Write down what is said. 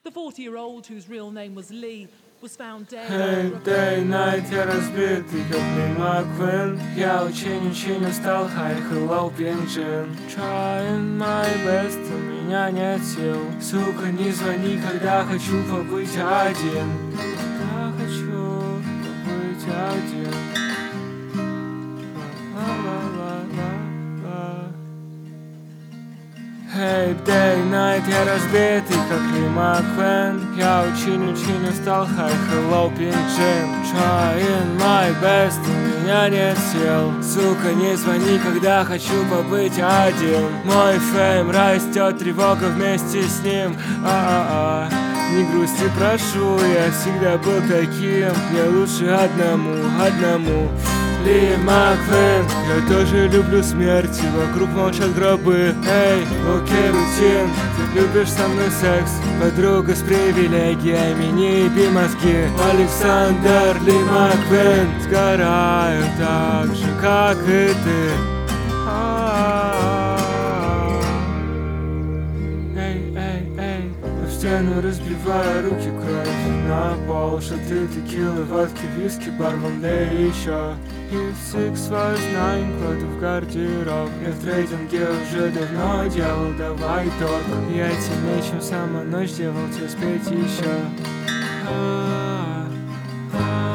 The 40-year-old, whose real name was Lee, was found dead. Hey, day, night, я разбитый, как Ли Маквин. Я очень устал, hi, hello, Пинджин. Trying my best, у меня нет сил. Сука, не звони, когда хочу побыть один. Когда хочу побыть один. Hey, day, night, я разбитый, как Ли Маквин. Я очень устал, hi, hello, Пинджин. Trying my best, у меня нет сил. Сука, не звони, когда хочу побыть один. Мой фейм растет, тревога вместе с ним. Не грусти, прошу, я всегда был таким. Мне лучше одному. Ли Маквин, я тоже люблю смерть, и вокруг молчат гробы. Эй, окей, рутин, ты любишь со мной секс, подруга с привилегиями, не еби мозги. Александр Ли Маквин, сгораю так же, как и ты. Эй, в стену разбивая руки, кровь на пол, шоты, текилы, водки, виски, бармен, да и еще. И 619 кладу в гардероб. Я в трейдинге уже давно делал, давай торг. Я темнее, чем сама ночь, делал тебе спеть еще.